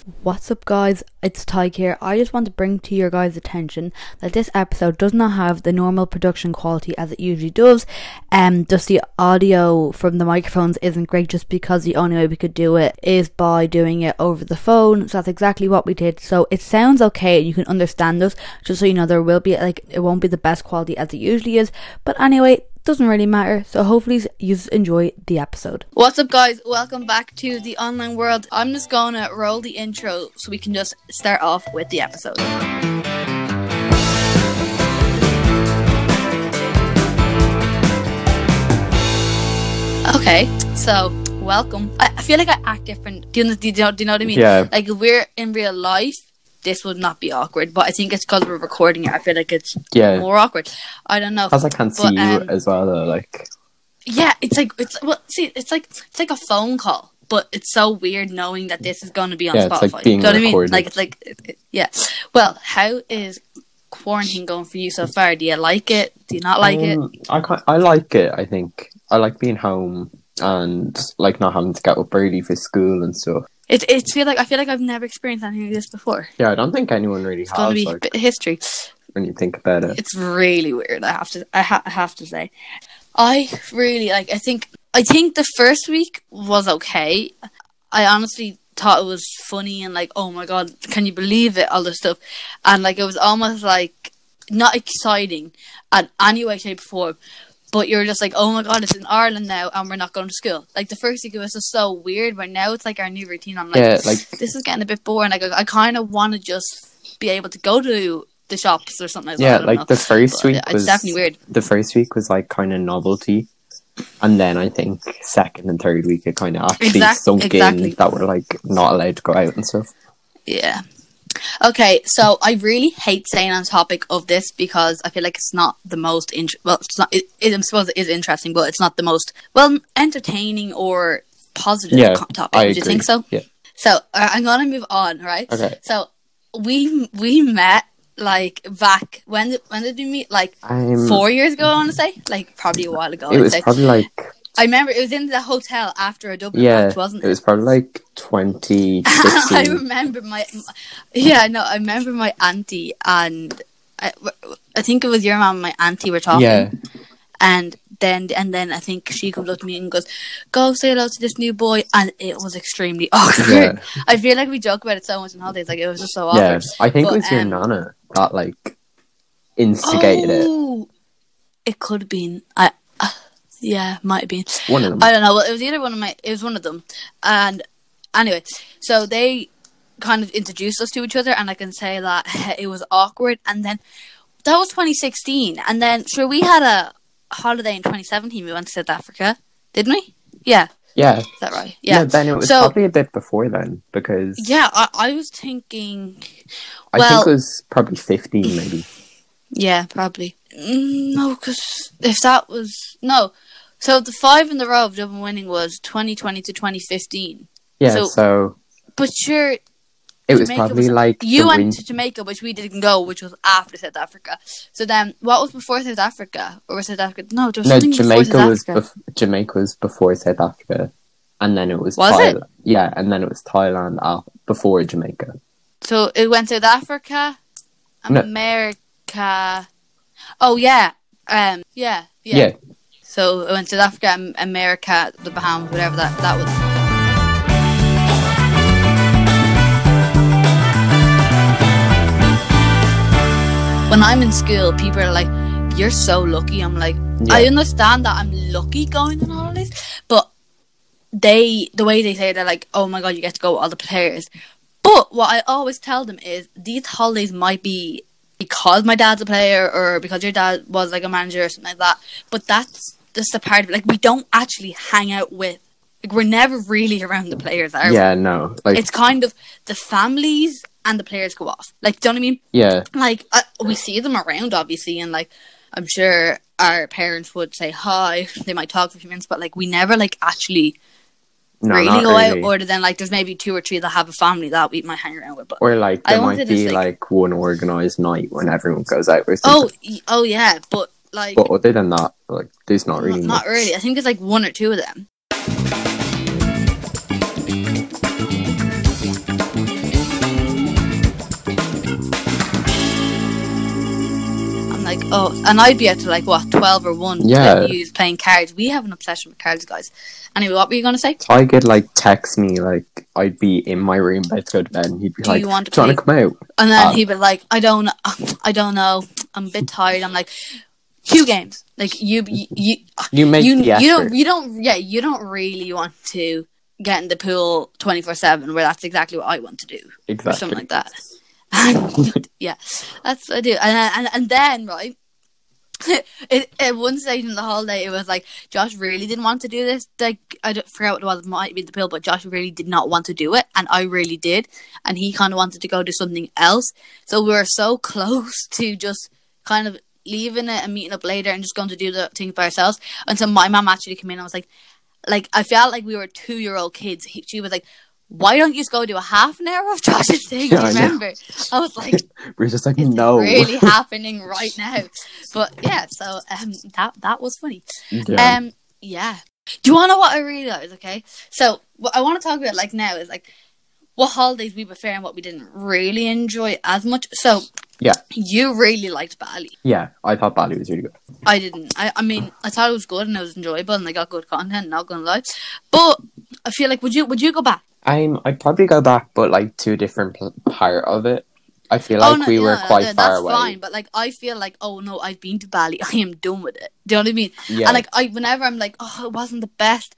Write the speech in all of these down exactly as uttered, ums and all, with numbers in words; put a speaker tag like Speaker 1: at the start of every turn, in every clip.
Speaker 1: What's up guys, it's Tyke here. I just want to bring to your guys' attention that this episode does not have the normal production quality as it usually does. Um, just the audio from the microphones isn't great just because the only way we could do it is by doing it over the phone. So that's exactly what we did. So it sounds okay, you can understand us, just so you know there will be like, it won't be the best quality as it usually is. But anyway, doesn't really matter, so hopefully you enjoy the episode. What's up guys, welcome back to the online world. I'm just gonna roll the intro so we can just start off with the episode. Okay, so welcome. I, I feel like I act different. Do you, know, do, you know, do you know what I mean?
Speaker 2: Yeah.
Speaker 1: Like if we're in real life, this would not be awkward, but I think it's because we're recording it. I feel like it's
Speaker 2: yeah.
Speaker 1: more awkward. I don't know.
Speaker 2: Because I can't
Speaker 1: but,
Speaker 2: see you
Speaker 1: um,
Speaker 2: as well, though. Like,
Speaker 1: yeah, it's like it's well, see, it's like it's like a phone call, but it's so weird knowing that this is going to be on
Speaker 2: yeah,
Speaker 1: Spotify.
Speaker 2: it's like being
Speaker 1: Do you know what I mean?
Speaker 2: recorded.
Speaker 1: Like it's like it, it, yeah. Well, how is quarantine going for you so far? Do you like it? Do you not like
Speaker 2: um,
Speaker 1: it?
Speaker 2: I quite, I like it. I think I like being home and like not having to get up early for school and stuff.
Speaker 1: It it feel like I feel like I've never experienced anything like this before.
Speaker 2: Yeah, I don't think anyone really
Speaker 1: It's
Speaker 2: has.
Speaker 1: going to be
Speaker 2: like,
Speaker 1: a bit of history.
Speaker 2: when you think about it,
Speaker 1: It's really weird. I have to I, ha- I have to say, I really like. I think I think the first week was okay. I honestly thought it was funny and like, oh my god, can you believe it? All this stuff, and like it was almost like not exciting in any way, shape, or form. But you're just like, oh my god, it's in Ireland now, and we're not going to school. Like the first week it was just so weird, but now it's like our new routine. I'm like,
Speaker 2: yeah, like
Speaker 1: this is getting a bit boring. Like I, I kind of want to just be able to go to the shops or something like that.
Speaker 2: yeah,
Speaker 1: I don't
Speaker 2: like
Speaker 1: know.
Speaker 2: the first
Speaker 1: But
Speaker 2: week
Speaker 1: it's
Speaker 2: was
Speaker 1: definitely weird.
Speaker 2: The first week was like kind of novelty, and then I think second and third week it kind of actually
Speaker 1: Exact-
Speaker 2: sunk
Speaker 1: exactly.
Speaker 2: in that we're like not allowed to go out and stuff.
Speaker 1: Yeah. Okay, so I really hate saying on topic of this because I feel like it's not the most int- well, it's not. It, it, I suppose it is interesting, but it's not the most well entertaining or positive
Speaker 2: Yeah,
Speaker 1: co- topic.
Speaker 2: I
Speaker 1: Would you
Speaker 2: agree.
Speaker 1: think so?
Speaker 2: Yeah.
Speaker 1: So uh, I'm gonna move on, right?
Speaker 2: Okay.
Speaker 1: So we we met like back when did when did we meet? Like
Speaker 2: Um,
Speaker 1: four years ago, I want to say, like probably a while ago.
Speaker 2: It
Speaker 1: I'd
Speaker 2: was
Speaker 1: say.
Speaker 2: probably like.
Speaker 1: I remember it was in the hotel after a Dublin
Speaker 2: Yeah,
Speaker 1: match, wasn't it?
Speaker 2: it was probably like twenty
Speaker 1: I
Speaker 2: sixteen.
Speaker 1: remember my, yeah, no, I remember my auntie and I, I think it was your mum and my auntie were talking,
Speaker 2: Yeah.
Speaker 1: and then and then I think she comes up to me and goes, "Go say hello to this new boy," and it was extremely awkward.
Speaker 2: Yeah.
Speaker 1: I feel like we joke about it so much in holidays, like it was just so
Speaker 2: Yeah,
Speaker 1: awkward.
Speaker 2: I think
Speaker 1: But,
Speaker 2: it was your
Speaker 1: um,
Speaker 2: nana that like instigated it.
Speaker 1: Oh, it could have been. I, uh, yeah, might have been.
Speaker 2: One of them.
Speaker 1: I don't know. Well, it was either one of my. It was one of them. And anyway, so they kind of introduced us to each other, and I can say that it was awkward. And then that was twenty sixteen, and then sure we had a holiday in twenty seventeen. We went to South Africa, didn't we? Yeah,
Speaker 2: Yeah.
Speaker 1: is that right? Yeah.
Speaker 2: No, then it was
Speaker 1: So-
Speaker 2: probably a bit before then because
Speaker 1: Yeah, I, I was thinking.
Speaker 2: I
Speaker 1: well-
Speaker 2: think it was probably fifteen maybe.
Speaker 1: Yeah, probably. Mm, no, because if that was no. So the five in the row of Dublin winning was twenty twenty to twenty fifteen.
Speaker 2: Yeah,
Speaker 1: So-
Speaker 2: so,
Speaker 1: But sure,
Speaker 2: it was
Speaker 1: Jamaica
Speaker 2: probably
Speaker 1: was-
Speaker 2: like
Speaker 1: you
Speaker 2: the
Speaker 1: went
Speaker 2: win-
Speaker 1: to Jamaica, which we didn't go, which was after South Africa. So then, what was before South Africa? Or was South Africa? No, there was
Speaker 2: No,
Speaker 1: something before
Speaker 2: Jamaica
Speaker 1: South
Speaker 2: was
Speaker 1: Africa.
Speaker 2: bef- Jamaica was before South Africa, and then it was
Speaker 1: Was it?
Speaker 2: Thailand. Yeah, and then it was Thailand uh, before Jamaica.
Speaker 1: So it went South Africa,
Speaker 2: No.
Speaker 1: America. Oh yeah, um, yeah, yeah.
Speaker 2: Yeah.
Speaker 1: So it went South Africa, Am- America, the Bahamas, whatever that that was. When I'm in school, people are like, "You're so lucky." I'm like,
Speaker 2: Yeah.
Speaker 1: I understand that I'm lucky going on holidays, but they, the way they say it, they're like, "Oh my god, you get to go with all the players." But what I always tell them is these holidays might be because my dad's a player or because your dad was like a manager or something like that. But that's just a part of it. Like we don't actually hang out with. Like we're never really around the players, are we?
Speaker 2: Yeah, no, like
Speaker 1: It's kind of the families and the players go off. Like, do you know what I mean?
Speaker 2: yeah,
Speaker 1: Like, uh, we see them around, obviously, and like, I'm sure our parents would say hi. They might talk for a few minutes, but like, we never like actually
Speaker 2: no,
Speaker 1: really
Speaker 2: not
Speaker 1: go
Speaker 2: really.
Speaker 1: out. Other than like, there's maybe two or three that have a family that we might hang around with. But
Speaker 2: Or like
Speaker 1: I
Speaker 2: there
Speaker 1: wanted
Speaker 2: might
Speaker 1: to
Speaker 2: be
Speaker 1: say-
Speaker 2: like one organised night when everyone goes out or
Speaker 1: oh,
Speaker 2: something.
Speaker 1: y- oh yeah, but like,
Speaker 2: But other than that, like there's not really
Speaker 1: not, not
Speaker 2: much.
Speaker 1: really. I think it's like one or two of them. like, oh, and I'd be up to like what twelve or one.
Speaker 2: Yeah.
Speaker 1: To use playing cards. We have an obsession with cards, guys. Anyway, what were you gonna say?
Speaker 2: Ty could like text me, like I'd be in my room about to go to bed, and he'd be
Speaker 1: Do
Speaker 2: like,
Speaker 1: you want to
Speaker 2: "Do you want to come out?"
Speaker 1: And then
Speaker 2: Uh,
Speaker 1: he'd be like, I don't, I don't know. I'm a bit tired. I'm like, few games. Like you, you, you,
Speaker 2: You make
Speaker 1: you,
Speaker 2: the
Speaker 1: you
Speaker 2: effort.
Speaker 1: don't, you don't, yeah, you don't really want to get in the pool twenty-four seven, where that's exactly what I want to do,
Speaker 2: Exactly.
Speaker 1: or something like that. And, yeah, that's what I do. And and and then right, it, at one stage in the holiday, it was like Josh really didn't want to do this. Like I don't forget what it was. It might be the pill, but Josh really did not want to do it, and I really did. And he kind of wanted to go do something else. So we were so close to just kind of leaving it and meeting up later and just going to do the things by ourselves. Until my mom actually came in and was like, like I felt like we were two year old kids. He, she was like, "Why don't you just go do a half an hour of Josh's thing?"
Speaker 2: Yeah,
Speaker 1: you
Speaker 2: I know.
Speaker 1: remember? I was like,
Speaker 2: We're just like,
Speaker 1: "Is
Speaker 2: no.
Speaker 1: this really happening right now?" But yeah, so um, that that was funny.
Speaker 2: Yeah.
Speaker 1: Um, yeah. Do you want to know what I realized? Okay, so what I want to talk about like now is like what holidays we prefer and what we didn't really enjoy as much. So
Speaker 2: Yeah.
Speaker 1: you really liked Bali.
Speaker 2: Yeah, I thought Bali was really good.
Speaker 1: I didn't. I, I mean, I thought it was good and it was enjoyable and they got good content. Not gonna lie, but I feel like would you would you go back?
Speaker 2: Um, I'd probably go back, but like to a different pl- part of it. I feel like
Speaker 1: oh no,
Speaker 2: we were
Speaker 1: yeah,
Speaker 2: quite
Speaker 1: yeah,
Speaker 2: far
Speaker 1: that's
Speaker 2: away.
Speaker 1: fine. But like, I feel like, oh no, I've been to Bali. I am done with it. Do you know what I mean?
Speaker 2: Yeah.
Speaker 1: And like, I whenever I'm like, oh, it wasn't the best,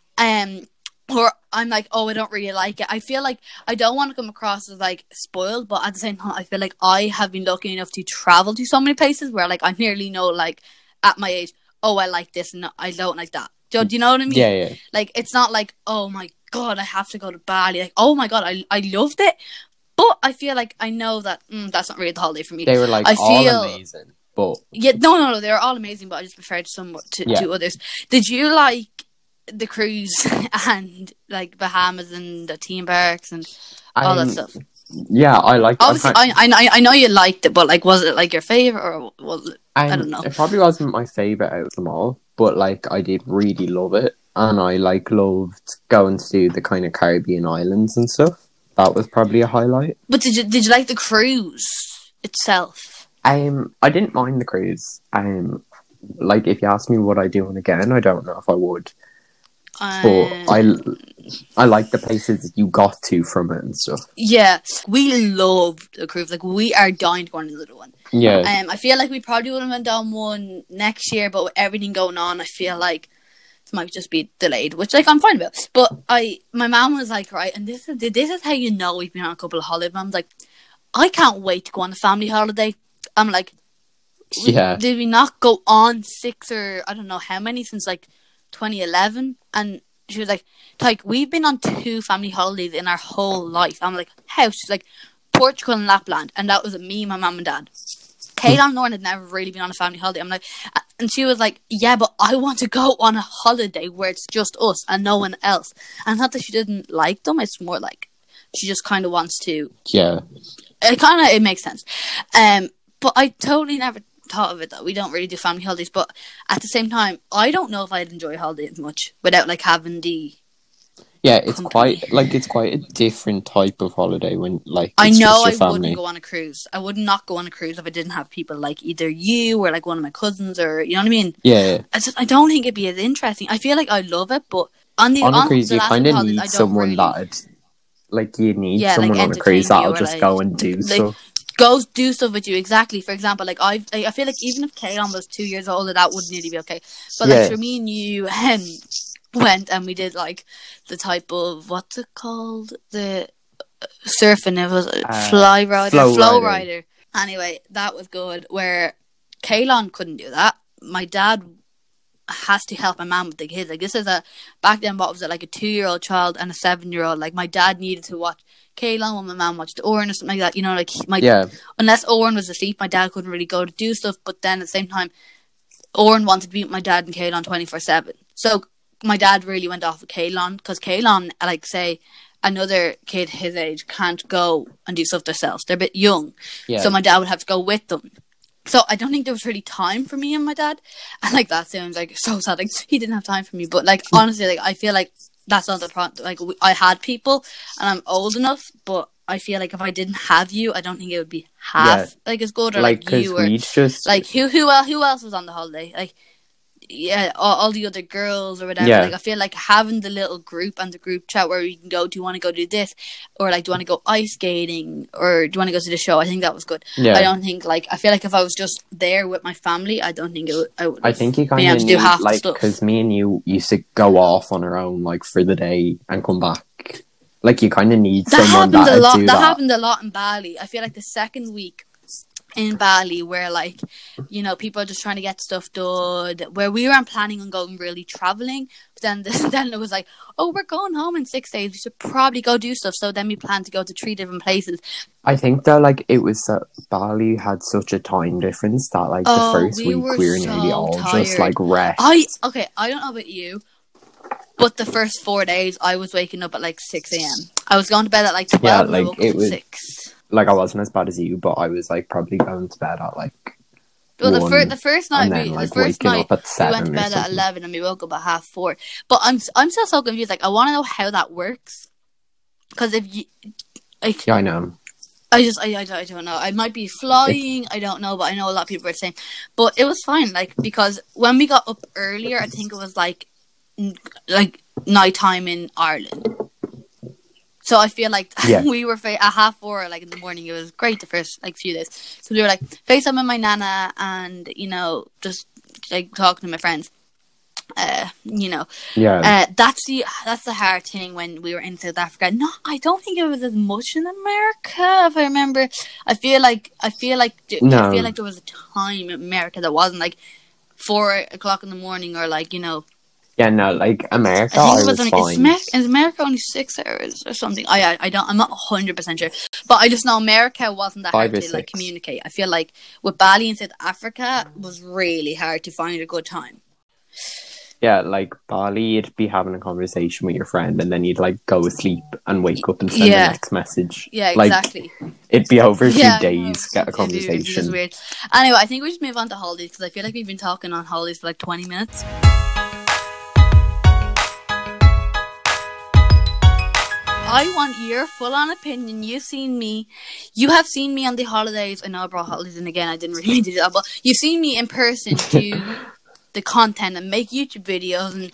Speaker 1: um, or I'm like, oh, I don't really like it. I feel like I don't want to come across as like spoiled, but at the same time, I feel like I have been lucky enough to travel to so many places where like I nearly know like at my age, oh, I like this and I don't like that. Do, do you know what I mean?
Speaker 2: Yeah, yeah.
Speaker 1: Like, it's not like, oh my god, I have to go to Bali. Like, oh my god, I I loved it. But I feel like I know that mm, that's not really the holiday for me.
Speaker 2: They were like
Speaker 1: I
Speaker 2: all
Speaker 1: feel,
Speaker 2: amazing, but
Speaker 1: yeah, no, no, no, they were all amazing, but I just preferred some to,
Speaker 2: Yeah.
Speaker 1: to others. Did you like the cruise and like Bahamas and the theme parks and all
Speaker 2: um,
Speaker 1: that stuff?
Speaker 2: yeah, I like.
Speaker 1: Obviously,
Speaker 2: I,
Speaker 1: I, I I know you liked it, but like, was it like your favorite or was it?
Speaker 2: I,
Speaker 1: I don't know.
Speaker 2: It probably wasn't my favorite out of them all, but like I did really love it, and I like loved going to the kind of Caribbean islands and stuff. That was probably a highlight.
Speaker 1: But did you did you like the cruise itself?
Speaker 2: Um, I didn't mind the cruise. Um, like if you ask me would I do one again, I don't know if I would.
Speaker 1: Um,
Speaker 2: But I, I like the places you got to from it and stuff.
Speaker 1: Yeah, we loved the cruise. Like, we are dying to go on another one.
Speaker 2: Yeah.
Speaker 1: Um, I feel like we probably would have went on one next year, but with everything going on, I feel like it might just be delayed, which like I'm fine about. But I, my mom was like, right, and this is this is how you know we've been on a couple of holidays. Mom's like, I can't wait to go on a family holiday. I'm like, we,
Speaker 2: Yeah.
Speaker 1: did we not go on six or I don't know how many since like twenty eleven? And she was like, like we've been on two family holidays in our whole life. I'm like, how? She's like, Portugal and Lapland, and that was me, my mum and dad. Kate and Lauren had never really been on a family holiday. I'm like, and she was like, yeah, but I want to go on a holiday where it's just us and no one else. And not that she didn't like them, it's more like she just kind of wants to.
Speaker 2: Yeah.
Speaker 1: It kind of it makes sense. Um, but I totally never thought of it though. We don't really do family holidays, but at the same time, I don't know if I'd enjoy holidays much without like having the.
Speaker 2: Yeah, it's
Speaker 1: company.
Speaker 2: quite like it's quite a different type of holiday when like
Speaker 1: I
Speaker 2: it's
Speaker 1: know
Speaker 2: just
Speaker 1: I
Speaker 2: your family.
Speaker 1: wouldn't go on a cruise. I would not go on a cruise if I didn't have people like either you or like one of my cousins or you know what I mean.
Speaker 2: Yeah.
Speaker 1: I just I don't think it'd be as interesting. I feel like I love it, but on the
Speaker 2: On a
Speaker 1: on
Speaker 2: cruise,
Speaker 1: the
Speaker 2: you
Speaker 1: last
Speaker 2: kind of
Speaker 1: holidays,
Speaker 2: need
Speaker 1: I don't
Speaker 2: someone
Speaker 1: really
Speaker 2: that like you need
Speaker 1: Yeah, like,
Speaker 2: someone on a cruise
Speaker 1: entertain you
Speaker 2: that'll
Speaker 1: or,
Speaker 2: just
Speaker 1: like-
Speaker 2: go and do
Speaker 1: like,
Speaker 2: stuff.
Speaker 1: go do stuff with you. Exactly. For example, like I I feel like even if Kaylon was two years older, that would nearly be okay. But like
Speaker 2: Yeah.
Speaker 1: for me and you um, went and we did like the type of what's it called the uh, surfing. It was a
Speaker 2: Uh,
Speaker 1: fly rider,
Speaker 2: flow
Speaker 1: flow
Speaker 2: rider.
Speaker 1: rider. Anyway, that was good. Where Kaylon couldn't do that. My dad has to help my mum with the kids. Like this is a back then. What was it like a two year old child and a seven year old? Like my dad needed to watch Kaylon while my mum watched Oren or something like that. You know, like my
Speaker 2: Yeah.
Speaker 1: unless Oren was asleep, my dad couldn't really go to do stuff. But then at the same time, Oren wanted to be with my dad and Kaylon twenty four seven. So my dad really went off with Kaylon because Kaylon, like say, another kid his age can't go and do stuff themselves. They're a bit young,
Speaker 2: Yeah.
Speaker 1: so my dad would have to go with them. So I don't think there was really time for me and my dad. And like that sounds like so sad. Like he didn't have time for me, but like honestly, like I feel like that's not the problem. Like we, I had people, and I'm old enough, but I feel like if I didn't have you, I don't think it would be half
Speaker 2: Yeah.
Speaker 1: like as good, or
Speaker 2: Like,
Speaker 1: like,
Speaker 2: because
Speaker 1: you, or
Speaker 2: we just
Speaker 1: like who who else who else was on the holiday? Like, yeah, all, all the other girls or whatever.
Speaker 2: Yeah.
Speaker 1: Like, I feel like having the little group and the group chat where we can go, do you want to go do this, or like, do you want to go ice skating, or do you want to go to the show? I think that was good.
Speaker 2: Yeah.
Speaker 1: I don't think like I feel like if I was just there with my family, I don't think it would, I would.
Speaker 2: I think you kind
Speaker 1: been
Speaker 2: of
Speaker 1: able to do
Speaker 2: need,
Speaker 1: half the
Speaker 2: like,
Speaker 1: stuff.
Speaker 2: because me and you used to go off on our own, like, for the day and come back. Like, you kind of need
Speaker 1: That
Speaker 2: someone
Speaker 1: happened
Speaker 2: that
Speaker 1: a lot.
Speaker 2: do
Speaker 1: That,
Speaker 2: that.
Speaker 1: happened a lot in Bali. I feel like the second week in Bali, where like, you know, people are just trying to get stuff done, where we weren't planning on going really traveling, but then then it was like, oh, we're going home in six days, we should probably go do stuff. So then we planned to go to three different places.
Speaker 2: I think that, like, it was that Bali had such a time difference that, like,
Speaker 1: Oh,
Speaker 2: the first
Speaker 1: we
Speaker 2: week
Speaker 1: were
Speaker 2: we were
Speaker 1: so
Speaker 2: nearly all
Speaker 1: tired.
Speaker 2: just, like, wrecked.
Speaker 1: I okay, I don't know about you, but the first four days I was waking up at like six a.m. I was going to bed at like twelve,
Speaker 2: Yeah,
Speaker 1: and I
Speaker 2: like,
Speaker 1: woke up
Speaker 2: it
Speaker 1: at
Speaker 2: was-
Speaker 1: six.
Speaker 2: Like, I wasn't as bad as you, but I was, like, probably going to bed at, like,
Speaker 1: Well, the,
Speaker 2: one,
Speaker 1: fir- the first night,
Speaker 2: and then,
Speaker 1: we,
Speaker 2: like,
Speaker 1: the first
Speaker 2: waking
Speaker 1: night
Speaker 2: up at
Speaker 1: we
Speaker 2: seven
Speaker 1: went to
Speaker 2: or
Speaker 1: bed at
Speaker 2: something.
Speaker 1: eleven and we woke up at half four. But I'm I'm still so confused. Like, I want to know how that works, because if you, like,
Speaker 2: Yeah, I know.
Speaker 1: I just I, I, don't- I don't know. I might be flying. I don't know, but I know a lot of people are saying. But it was fine, like, because when we got up earlier, I think it was like n- like nighttime in Ireland. So I feel like
Speaker 2: Yeah.
Speaker 1: we were fa- at half four, like in the morning. It was great the first like few days. So we were like FaceTime with my nana, and you know, just like talking to my friends. Uh, you know,
Speaker 2: Yeah.
Speaker 1: uh, that's the that's the hard thing when we were in South Africa. No, I don't think it was as much in America. If I remember, I feel like I feel like
Speaker 2: No.
Speaker 1: I feel like there was a time in America that wasn't like four o'clock in the morning, or like, you know.
Speaker 2: Yeah, no, like, America,
Speaker 1: I
Speaker 2: I
Speaker 1: think it
Speaker 2: was,
Speaker 1: was only,
Speaker 2: fine.
Speaker 1: is, America, is America only six hours or something? I, I I don't. I'm not one hundred percent sure, but I just know America wasn't that
Speaker 2: Five
Speaker 1: hard
Speaker 2: or
Speaker 1: to like
Speaker 2: six.
Speaker 1: communicate. I feel like with Bali and South Africa was really hard to find a good time.
Speaker 2: Yeah, like, Bali, you'd be having a conversation with your friend, and then you'd, like, go asleep and wake up and send
Speaker 1: Yeah.
Speaker 2: the next message.
Speaker 1: Yeah,
Speaker 2: Like,
Speaker 1: exactly.
Speaker 2: it'd be over two
Speaker 1: Yeah, I
Speaker 2: days,
Speaker 1: know.
Speaker 2: get a
Speaker 1: It's- it's- it's just
Speaker 2: conversation.
Speaker 1: weird. Anyway, I think we should move on to holidays, because I feel like we've been talking on holidays for like twenty minutes. I want your full-on opinion. You've seen me. You have seen me on the holidays. I know I brought holidays in again. I didn't really do that, but you've seen me in person do the content and make YouTube videos, and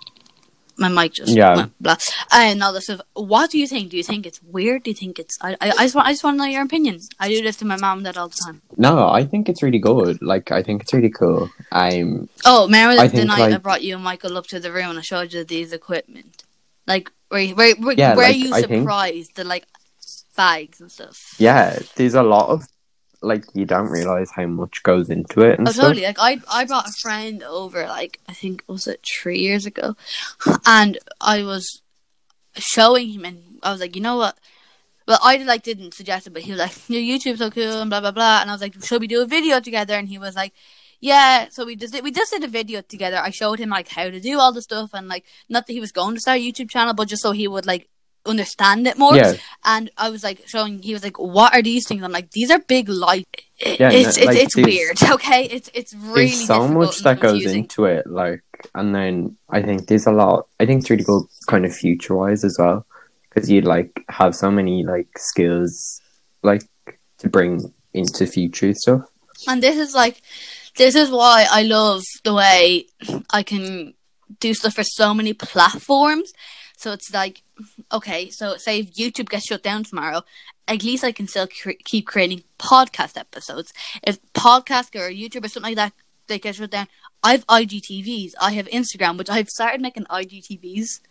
Speaker 1: my mic just
Speaker 2: Yeah.
Speaker 1: went blah and all this stuff. What do you think? Do you think it's weird? Do you think it's? I I, I just want I just want to know your opinion. I do this to my mom and dad all the time.
Speaker 2: No, I think it's really good. Like, I think it's really cool. I'm...
Speaker 1: Oh, remember
Speaker 2: I
Speaker 1: the
Speaker 2: think,
Speaker 1: night I
Speaker 2: like-
Speaker 1: brought you and Michael up to the room and I showed you these equipment? Like, were were, were,
Speaker 2: Yeah,
Speaker 1: were
Speaker 2: like,
Speaker 1: you
Speaker 2: I think-
Speaker 1: surprised? The like bags and stuff.
Speaker 2: Yeah, there's a lot of, like, you don't realise how much goes into it and
Speaker 1: Oh,
Speaker 2: stuff.
Speaker 1: totally. Like, I I brought a friend over, like, I think, was it three years ago? And I was showing him, and I was like, you know what? Well, I, like, didn't suggest it, but he was like, your YouTube's so cool, and blah, blah, blah. And I was like, should we do a video together? And he was like, yeah. So we just did, we just did a video together. I showed him, like, how to do all the stuff, and, like, not that he was going to start a YouTube channel, but just so he would, like, understand it more.
Speaker 2: Yeah.
Speaker 1: And I was like showing, he was like, what are these things? I'm like, these are big lights. It,
Speaker 2: Yeah,
Speaker 1: it's
Speaker 2: no,
Speaker 1: it's,
Speaker 2: like,
Speaker 1: it's
Speaker 2: there's-
Speaker 1: weird, okay? It's it's really
Speaker 2: There's so
Speaker 1: difficult
Speaker 2: much
Speaker 1: and
Speaker 2: that goes
Speaker 1: confusing.
Speaker 2: into it, like, and then I think there's a lot, I think it's really good kind of future-wise as well, because you'd, like, have so many, like, skills, like, to bring into future stuff.
Speaker 1: And this is like, this is why I love the way I can do stuff for so many platforms. So it's like, okay, so say if YouTube gets shut down tomorrow, at least I can still cre- keep creating podcast episodes. If podcast or YouTube or something like that, they get shut down, I have I G T Vs, I have Instagram, which I've started making I G T Vs.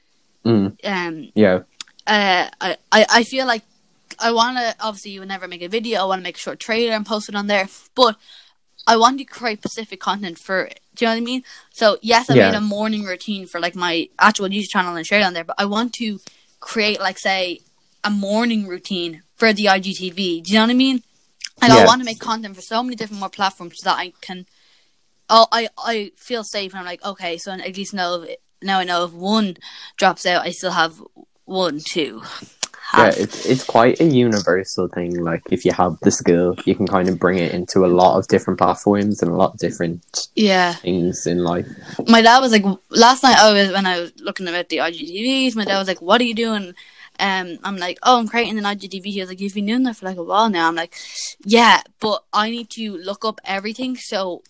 Speaker 2: Mm,
Speaker 1: Um,
Speaker 2: yeah.
Speaker 1: uh, I, I, I feel like I want to, obviously you would never make a video, I want to make a short trailer and post it on there, but I want to create specific content for it. Do you know what I mean? So yes, I
Speaker 2: Yeah.
Speaker 1: made a morning routine for like my actual YouTube channel and share it on there, but I want to create like, say, a morning routine for the I G T V. Do you know what I mean? Like, I
Speaker 2: Yeah.
Speaker 1: want to make content for so many different more platforms so that I can, oh, I, I feel safe and I'm like, okay, so at least know if, now I know if one drops out, I still have one, two.
Speaker 2: Yeah,
Speaker 1: half.
Speaker 2: it's it's quite a universal thing. Like, if you have the skill, you can kind of bring it into a lot of different platforms and a lot of different
Speaker 1: Yeah.
Speaker 2: things in life.
Speaker 1: My dad was like, last night I was, when I was looking at the I G T Vs, my dad was like, what are you doing? um, I'm like, oh, I'm creating an I G T V. He was like, you've been doing that for like a while now. I'm like, yeah, but I need to look up everything. So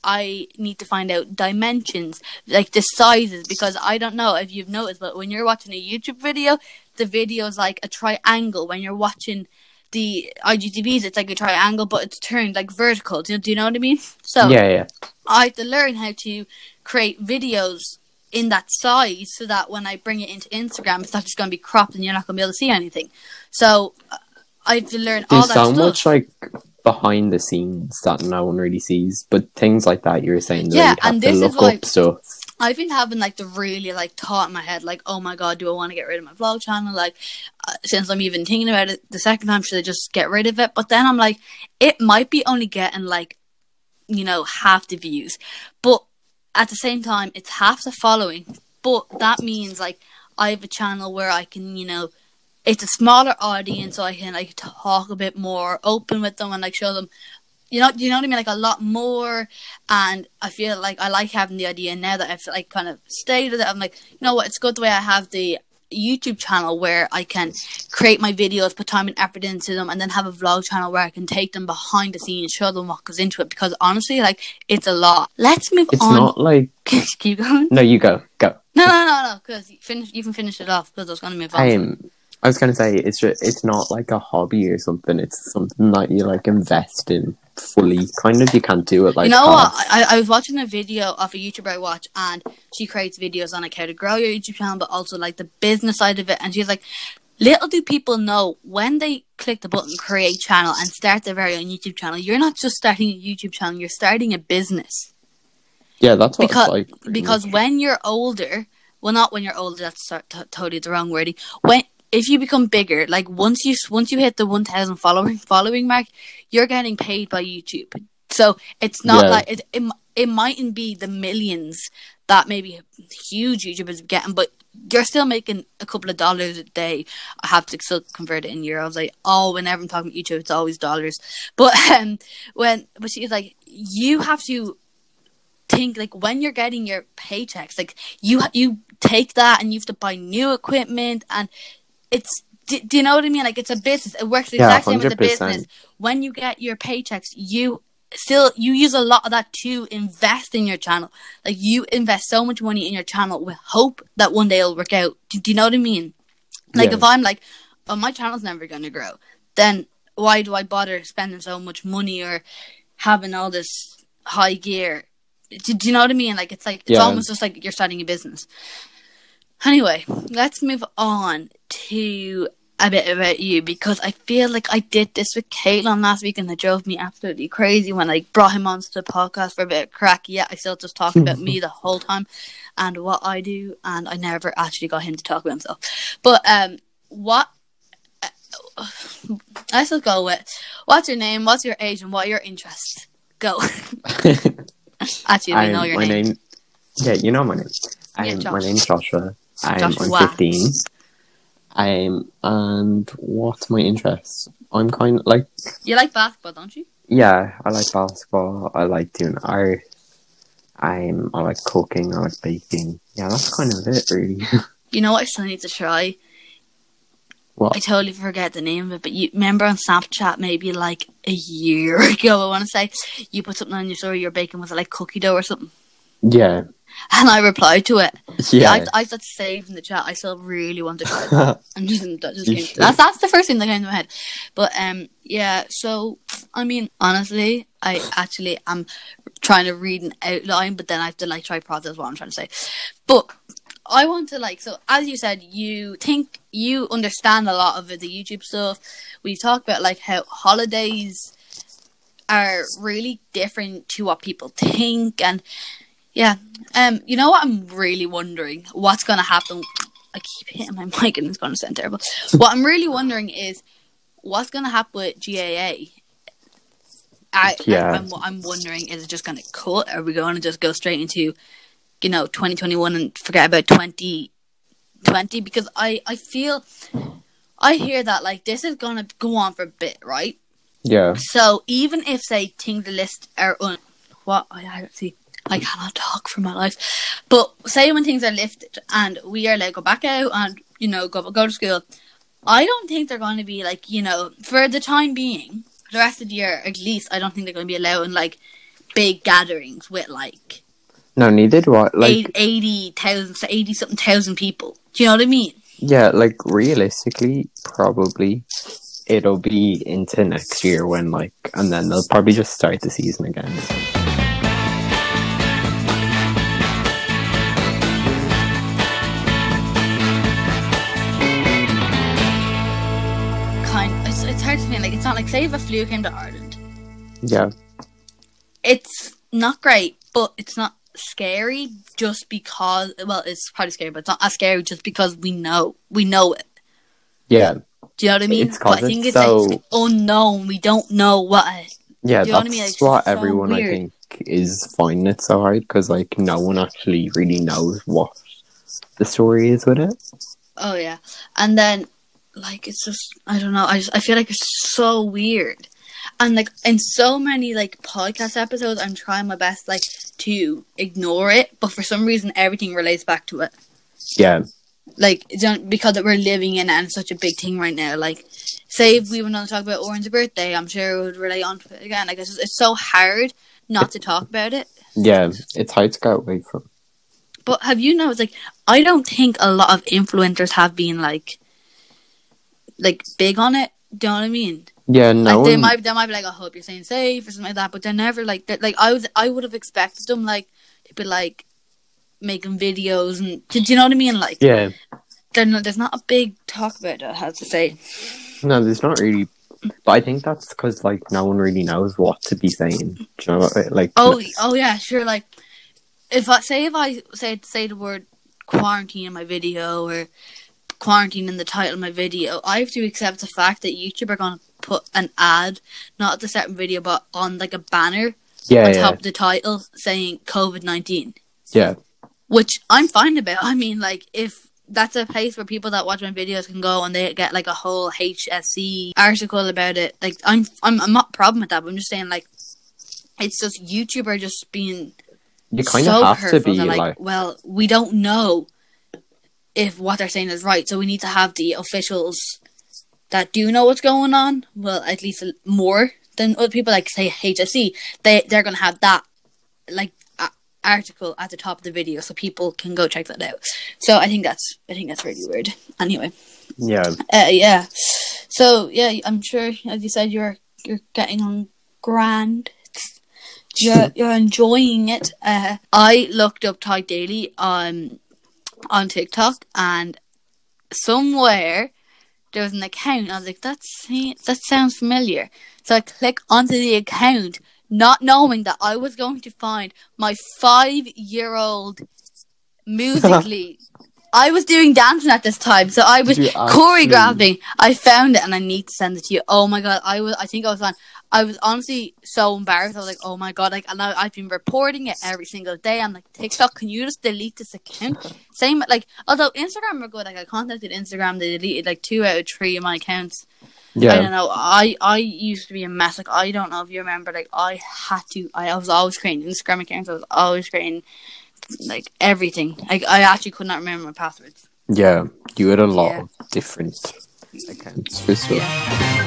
Speaker 1: I need to find out dimensions, like the sizes, because I don't know if you've noticed, but when you're watching a YouTube video, the video is like a triangle. When you're watching the I G T Vs, it's like a triangle, but it's turned like vertical. Do, do you know what I mean? So
Speaker 2: Yeah, yeah.
Speaker 1: I have to learn how to create videos in that size so that when I bring it into Instagram, it's not just going to be cropped and you're not going to be able to see anything. So uh, I have to learn all
Speaker 2: There's
Speaker 1: that
Speaker 2: so
Speaker 1: stuff.
Speaker 2: much like behind the scenes that no one really sees, but things like that you're saying,
Speaker 1: Yeah,
Speaker 2: that you have
Speaker 1: and
Speaker 2: to
Speaker 1: this is
Speaker 2: look
Speaker 1: why-
Speaker 2: up stuff.
Speaker 1: I've been having like the really like thought in my head, like, oh my god, do I want to get rid of my vlog channel? Like, uh, since I'm even thinking about it the second time, should I just get rid of it? But then I'm like, it might be only getting like, you know, half the views, but at the same time, it's half the following. But that means like I have a channel where I can, you know, it's a smaller audience, so I can like talk a bit more open with them and like show them. You know, you know what I mean? Like a lot more, and I feel like I like having the idea now that I've like kind of stayed with it. I'm like, you know what? It's good the way I have the YouTube channel where I can create my videos, put time and effort into them, and then have a vlog channel where I can take them behind the scenes, show them what goes into it. Because honestly, like it's a lot. Let's move
Speaker 2: It's
Speaker 1: on.
Speaker 2: not like
Speaker 1: Keep going.
Speaker 2: no, you go go.
Speaker 1: No, no, no, no. Because you finish, you can finish it off. Because I was going to move on.
Speaker 2: Um, I was gonna say it's just, it's not like a hobby or something. It's something that you like invest in fully. Kind of, you can't do it like
Speaker 1: you know
Speaker 2: half.
Speaker 1: what? I, I was watching a video of a YouTuber I watch, and she creates videos on like how to grow your YouTube channel, but also like the business side of it. And she's like, little do people know when they click the button create channel and start their very own YouTube channel, you're not just starting a YouTube channel, you're starting a business.
Speaker 2: Yeah, that's what
Speaker 1: Because
Speaker 2: it's like.
Speaker 1: because
Speaker 2: much.
Speaker 1: when you're older, well, not when you're older. That's t- t- totally the wrong wording. When if you become bigger, like once you once you hit the one thousand following following mark, you're getting paid by YouTube. So it's not
Speaker 2: Yeah.
Speaker 1: like it, it. It mightn't be the millions that maybe huge YouTubers are getting, but you're still making a couple of dollars a day. I have to still convert it in euros. Like, oh, whenever I'm talking YouTube, it's always dollars. But um, when but she's like, you have to think like when you're getting your paychecks, like you you take that and you have to buy new equipment, and it's do, do you know what I mean? Like it's a business. It works the
Speaker 2: Yeah,
Speaker 1: exact same as a
Speaker 2: one hundred percent.
Speaker 1: business. When you get your paychecks, you still you use a lot of that to invest in your channel. Like you invest so much money in your channel with hope that one day it'll work out. Do, do you know what I mean? Like
Speaker 2: Yeah.
Speaker 1: if I'm like, oh, my channel's never going to grow, then why do I bother spending so much money or having all this high gear? Do, do you know what I mean? Like it's like it's
Speaker 2: Yeah.
Speaker 1: almost just like you're starting a business. Anyway, let's move on to a bit about you, because I feel like I did this with Caitlin last week and it drove me absolutely crazy when I brought him onto the podcast for a bit of crack. Yeah, I still just talked about me the whole time and what I do, and I never actually got him to talk about himself. But um, what? Uh, let's just go with what's your name, what's your age, and what are your interests. Go. Actually, we
Speaker 2: Um,
Speaker 1: know your
Speaker 2: my
Speaker 1: name.
Speaker 2: name. Yeah, you know my name.
Speaker 1: Yeah,
Speaker 2: Um,
Speaker 1: Josh.
Speaker 2: my name's Joshua. I'm, I'm
Speaker 1: Joshua.
Speaker 2: fifteen. Um, and what's my interest? I'm kind of like,
Speaker 1: You like basketball, don't you?
Speaker 2: yeah, I like basketball. I like doing art. I'm, I like cooking. I like baking. Yeah, that's kind of it, really.
Speaker 1: You know what I still need to try?
Speaker 2: What?
Speaker 1: I totally forget the name of it, but you remember on Snapchat maybe like a year ago, I want to say, you put something on your story, you're baking with like cookie dough or something.
Speaker 2: Yeah.
Speaker 1: And I replied to it.
Speaker 2: Yeah.
Speaker 1: I, I got saved in the chat. I still really want to try that. And just, that just
Speaker 2: You
Speaker 1: came,
Speaker 2: should.
Speaker 1: that's that's the first thing that came to my head. But um, yeah. So I mean, honestly, I actually am trying to read an outline, but then I have to like try process what I'm trying to say. But I want to like, so as you said, you think you understand a lot of it, the YouTube stuff. We talk about like how holidays are really different to what people think, and yeah. Um, you know what I'm really wondering? What's going to happen? I keep hitting my mic and it's going to sound terrible. What I'm really wondering is what's going to happen with G A A? I,
Speaker 2: Yeah.
Speaker 1: I, I'm, I'm wondering, is it just going to cut? Are we going to just go straight into, you know, twenty twenty-one and forget about twenty twenty? Because I, I feel, I hear that, like, this is going to go on for a bit, right?
Speaker 2: Yeah.
Speaker 1: So even if, say, things the list are un... What? I, I see. I cannot talk for my life. But say when things are lifted and we are like, go back out and, you know, go go to school, I don't think they're going to be like, you know, for the time being, the rest of the year at least. I don't think they're going to be allowing like big gatherings with like
Speaker 2: No, neither do I. Like,
Speaker 1: eight, eighty thousand, eighty something thousand people. Do you know what I mean?
Speaker 2: yeah, like realistically, probably it'll be into next year when like, and then they'll probably just start the season again.
Speaker 1: Kind. It's, it's hard to explain. Like, it's not like, say if a flu came to Ireland.
Speaker 2: Yeah.
Speaker 1: It's not great, but it's not scary just because, well, it's probably scary, but it's not as scary just because we know, we know it.
Speaker 2: Yeah.
Speaker 1: Do you know what I mean?
Speaker 2: It's
Speaker 1: But I think
Speaker 2: it's
Speaker 1: it's
Speaker 2: so...
Speaker 1: like unknown. We don't know what.
Speaker 2: Yeah,
Speaker 1: do you know
Speaker 2: that's
Speaker 1: what I mean? Like,
Speaker 2: what
Speaker 1: so
Speaker 2: everyone
Speaker 1: weird.
Speaker 2: I think is finding it so hard because like no one actually really knows what the story is with it.
Speaker 1: Oh yeah, and then like it's just I don't know. I just I feel like it's so weird, and like in so many like podcast episodes, I'm trying my best like to ignore it, but for some reason everything relates back to it.
Speaker 2: Yeah.
Speaker 1: Like, because we're living in it and it's such a big thing right now. Like, say if we were going to talk about Oren's birthday, I'm sure it would relate on to it again. Like, it's, just, it's so hard not to talk about it.
Speaker 2: Yeah, it's hard to go away from.
Speaker 1: But have you noticed, like, I don't think a lot of influencers have been, like, like, big on it. Do you know what I mean?
Speaker 2: Yeah, no
Speaker 1: like, they
Speaker 2: one...
Speaker 1: might, they might be like, I hope you're staying safe or something like that. But they're never, like, they're, like I was, I would have expected them, like, to be, like, making videos and do you know what I mean? Like,
Speaker 2: yeah,
Speaker 1: not, there's not a big talk about it, I have to say.
Speaker 2: No, there's not really, but I think that's because like no one really knows what to be saying. Do you know what I, like?
Speaker 1: Oh, oh yeah, sure. Like, if I say if I say say the word quarantine in my video or quarantine in the title of my video, I have to accept the fact that YouTube are gonna put an ad, not at the certain video, but on like a banner
Speaker 2: yeah,
Speaker 1: on
Speaker 2: yeah.
Speaker 1: top of the title saying COVID nineteen.
Speaker 2: Yeah.
Speaker 1: Which I'm fine about. I mean, like, if that's a place where people that watch my videos can go and they get, like, a whole H S C article about it, like, I'm I'm, I'm not a problem with that, but I'm just saying, like, it's just YouTube are just being
Speaker 2: you kind
Speaker 1: so
Speaker 2: of have to be,
Speaker 1: like,
Speaker 2: like...
Speaker 1: well, we don't know if what they're saying is right, so we need to have the officials that do know what's going on, well, at least more than other people, like, say, H S C, they, they're going to have that, like, article at the top of the video so people can go check that out. So I think that's I think that's really weird. Anyway.
Speaker 2: Yeah.
Speaker 1: Uh, yeah. So yeah, I'm sure as you said you're you're getting on grand. You're you're enjoying it. Uh, I looked up Tyke Daily on on TikTok and somewhere there was an account. I was like, that's that sounds familiar. So I click onto the account, not knowing that I was going to find my five-year-old Musically. I was doing dancing at this time, so I was choreographing. I found it, and I need to send it to you. Oh my god, I was. I think I was on. I was honestly so embarrassed. I was like, oh my god, like, and I, I've been reporting it every single day. I'm like, TikTok, can you just delete this account? Same, like, although Instagram were good. Like, I contacted Instagram, they deleted like two out of three of my accounts. Yeah. I don't know. I, I used to be a mess. Like, I don't know if you remember. Like, I had to. I, I was always creating Instagram accounts. I was always creating like everything. Like, I actually could not remember my passwords.
Speaker 2: Yeah, you had a lot
Speaker 1: yeah.
Speaker 2: of different accounts for sure.
Speaker 1: Yeah.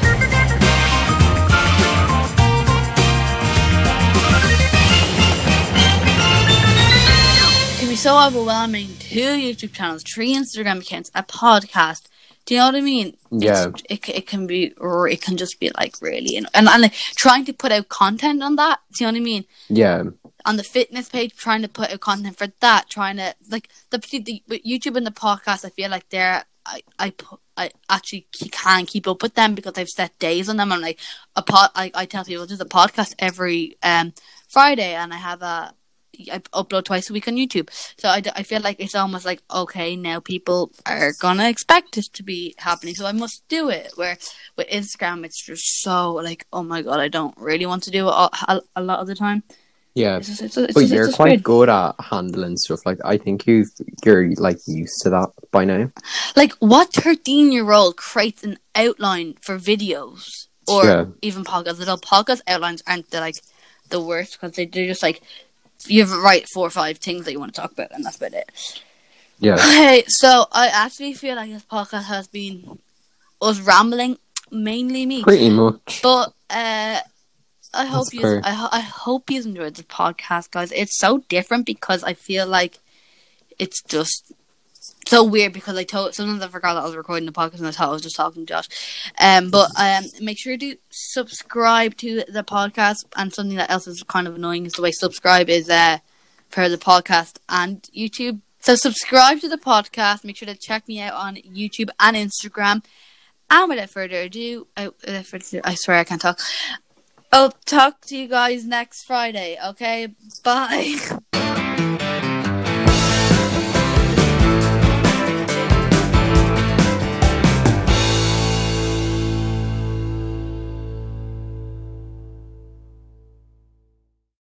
Speaker 1: It can be so overwhelming. Two YouTube channels, three Instagram accounts, a podcast. Do you know what I mean?
Speaker 2: Yeah.
Speaker 1: It's, it it can be, or it can just be like really, and, and and like trying to put out content on that. Do you know what I mean?
Speaker 2: Yeah.
Speaker 1: On the fitness page, trying to put out content for that, trying to like the the, the YouTube and the podcast. I feel like they're I I I actually can't keep up with them because I've set days on them. I'm like a pod. I, I tell people there's a podcast every um Friday, and I have a. I upload twice a week on YouTube, so I, I feel like it's almost like, okay, now people are gonna expect this to be happening, so I must do it. Where with Instagram, it's just so like, oh my god, I don't really want to do it a, a lot of the time.
Speaker 2: Yeah,
Speaker 1: it's just, it's, it's,
Speaker 2: but
Speaker 1: it's,
Speaker 2: you're
Speaker 1: it's
Speaker 2: quite
Speaker 1: weird.
Speaker 2: good at handling stuff. Like, I think you you're like used to that by now.
Speaker 1: Like, what thirteen-year-old creates an outline for videos or
Speaker 2: yeah.
Speaker 1: even podcasts? Little podcast outlines aren't the, like the worst because they they're just like. You have to write four or five things that you want to talk about, and that's about it.
Speaker 2: Yeah.
Speaker 1: Okay, so I actually feel like this podcast has been us rambling, mainly me.
Speaker 2: Pretty much.
Speaker 1: But uh, I hope
Speaker 2: That's
Speaker 1: you.
Speaker 2: fair.
Speaker 1: I, ho- I hope you enjoyed the podcast, guys. It's so different because I feel like it's just so weird because I told sometimes I forgot that I was recording the podcast and I thought I was just talking to Josh. Um, but um, make sure to subscribe to the podcast. And something that else is kind of annoying is the way subscribe is uh for the podcast and YouTube. So subscribe to the podcast. Make sure to check me out on YouTube and Instagram. And without further ado, I, without further ado, I swear I can't talk. I'll talk to you guys next Friday. Okay, bye.